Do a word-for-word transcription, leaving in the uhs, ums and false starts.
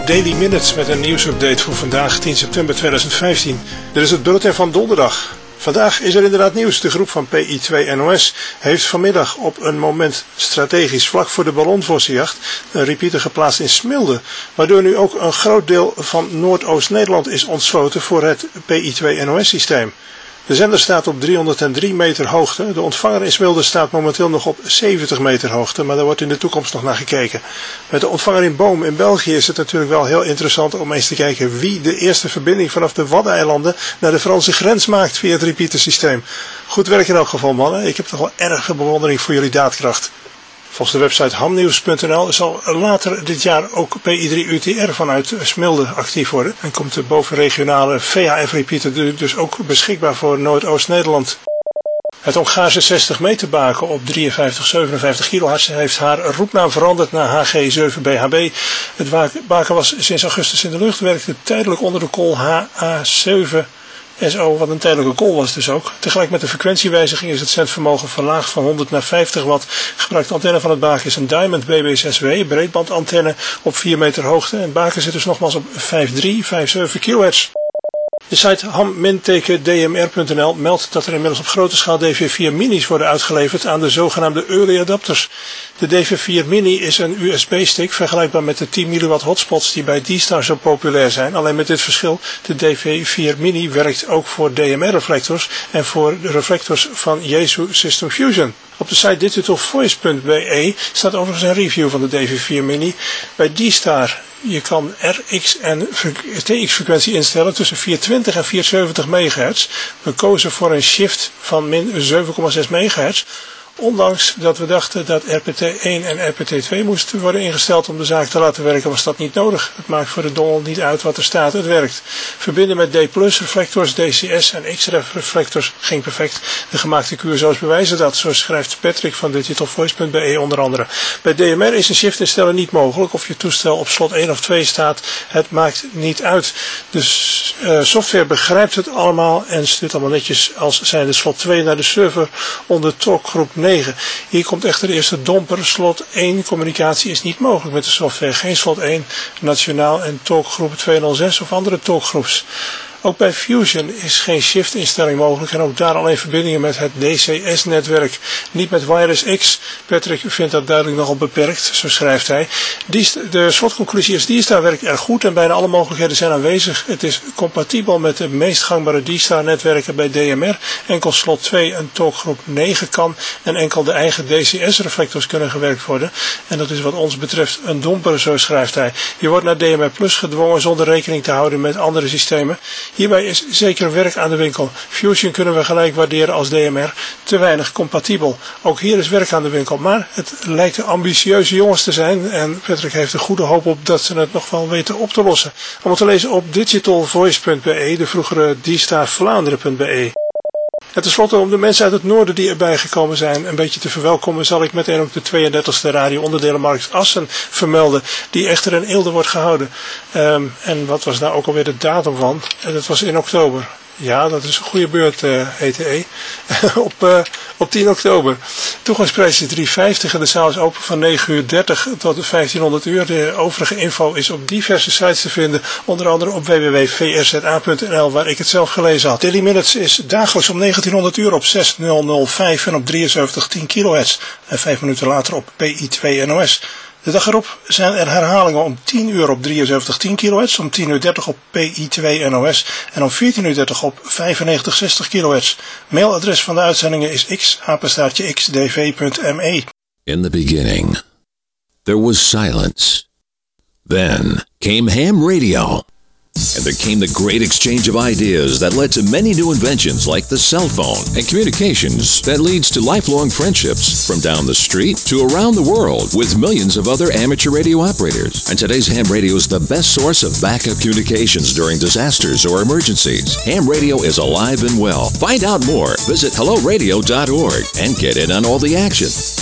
Daily Minutes met een nieuwsupdate voor vandaag tien september tweeduizend vijftien. Dit is het bulletin van donderdag. Vandaag is er inderdaad nieuws. De groep van P I twee N O S heeft vanmiddag op een moment strategisch vlak voor de ballonvossenjacht een repeater geplaatst in Smilde, waardoor nu ook een groot deel van Noordoost-Nederland is ontsloten voor het P I twee N O S systeem. De zender staat op driehonderddrie meter hoogte. De ontvanger in Smilde staat momenteel nog op zeventig meter hoogte, maar daar wordt in de toekomst nog naar gekeken. Met de ontvanger in Boom in België is het natuurlijk wel heel interessant om eens te kijken wie de eerste verbinding vanaf de Waddeneilanden naar de Franse grens maakt via het repeatersysteem. Goed werk in elk geval, mannen. Ik heb toch wel erg veel bewondering voor jullie daadkracht. Volgens de website hamnieuws punt n l zal later dit jaar ook P I drie U T R vanuit Smilde actief worden. En komt de bovenregionale V H F-repeater dus ook beschikbaar voor Noordoost-Nederland. Het Hongaarse zestig meter baken op drieënvijftig zevenenvijftig kilohertz heeft haar roepnaam veranderd naar H G zeven B H B. Het baken was sinds augustus in de lucht, werkte tijdelijk onder de call H A zeven S O, wat een tijdelijke call was dus ook. Tegelijk met de frequentiewijziging is het zendvermogen verlaagd van honderd naar vijftig watt. Gebruikte antenne van het baken is een Diamond B B zes W, breedbandantenne op vier meter hoogte. En het baken zit dus nogmaals op vijfenvijftig vijfenzeventig kilohertz. De site ham D M R punt n l meldt dat er inmiddels op grote schaal D V vier minis worden uitgeleverd aan de zogenaamde early adapters. De D V vier mini is een U S B-stick vergelijkbaar met de tien milliwatt hotspots die bij D-Star zo populair zijn. Alleen met dit verschil, de D V vier mini werkt ook voor D M R-reflectors en voor de reflectors van Yaesu System Fusion. Op de site digital voice punt b e staat overigens een review van de D V vier mini. Bij D-Star, je kan R X en T X-frequentie instellen tussen vierhonderdtwintig en vierhonderdzeventig megahertz. We kozen voor een shift van min zeven komma zes megahertz. Ondanks dat we dachten dat R P T één en R P T twee moesten worden ingesteld om de zaak te laten werken, was dat niet nodig. Het maakt voor de dongel niet uit wat er staat, het werkt. Verbinden met D plus reflectors, D C S en X R F reflectors ging perfect. De gemaakte Q S O's bewijzen dat, zo schrijft Patrick van digital voice punt b e onder andere. Bij D M R is een shift instellen niet mogelijk. Of je toestel op slot één of twee staat, het maakt niet uit. Dus uh, software begrijpt het allemaal en stuurt allemaal netjes als zijnde slot twee naar de server onder talkgroep negen. Hier komt echter eerst de domper. Slot één communicatie is niet mogelijk met de software. Geen slot één nationaal en talkgroep tweehonderdzes of andere talkgroeps. Ook bij Fusion is geen shift-instelling mogelijk en ook daar alleen verbindingen met het D C S-netwerk, niet met Wireless X. Patrick vindt dat duidelijk nogal beperkt, zo schrijft hij. De slotconclusie is D-Star werkt erg goed en bijna alle mogelijkheden zijn aanwezig. Het is compatibel met de meest gangbare D-Star-netwerken bij D M R. Enkel slot twee en talkgroep negen kan en enkel de eigen D C S-reflectors kunnen gewerkt worden. En dat is wat ons betreft een domper, zo schrijft hij. Je wordt naar D M R Plus gedwongen zonder rekening te houden met andere systemen. Hierbij is zeker werk aan de winkel. Fusion kunnen we gelijk waarderen als D M R. Te weinig compatibel. Ook hier is werk aan de winkel. Maar het lijkt ambitieuze jongens te zijn. En Patrick heeft er goede hoop op dat ze het nog wel weten op te lossen. Om te lezen op digital voice punt b e, de vroegere D-Star Vlaanderen punt b e. En tenslotte, om de mensen uit het noorden die erbij gekomen zijn een beetje te verwelkomen, zal ik meteen ook de tweeëndertigste radio-onderdelenmarkt Assen vermelden, die echter in Eelde wordt gehouden. Um, en wat was nou ook alweer de datum van? En dat was in oktober. Ja, dat is een goede beurt, uh, E T E. op, uh, op tien oktober. Toegangsprijs is drie vijftig en de zaal is open van negen uur dertig tot vijftienhonderd uur. De overige info is op diverse sites te vinden, onder andere op w w w punt v r z a punt n l, waar ik het zelf gelezen had. Daily Minutes is dagelijks om negentienhonderd uur op zeshonderd vijf en op drieënzeventig tien kilohertz. En vijf minuten later op P I twee N O S. De dag erop zijn er herhalingen om tien uur op drieënzeventig tien kilohertz, om tien uur dertig op P I twee N O S en om veertien uur dertig op vijfennegentig zestig kilohertz. Mailadres van de uitzendingen is x apenstaartje x d v punt m e. In the beginning, there was silence. Then came ham radio. And there came the great exchange of ideas that led to many new inventions like the cell phone and communications that leads to lifelong friendships from down the street to around the world with millions of other amateur radio operators. And today's ham radio is the best source of backup communications during disasters or emergencies. Ham radio is alive and well. Find out more. Visit hello radio dot org and get in on all the action.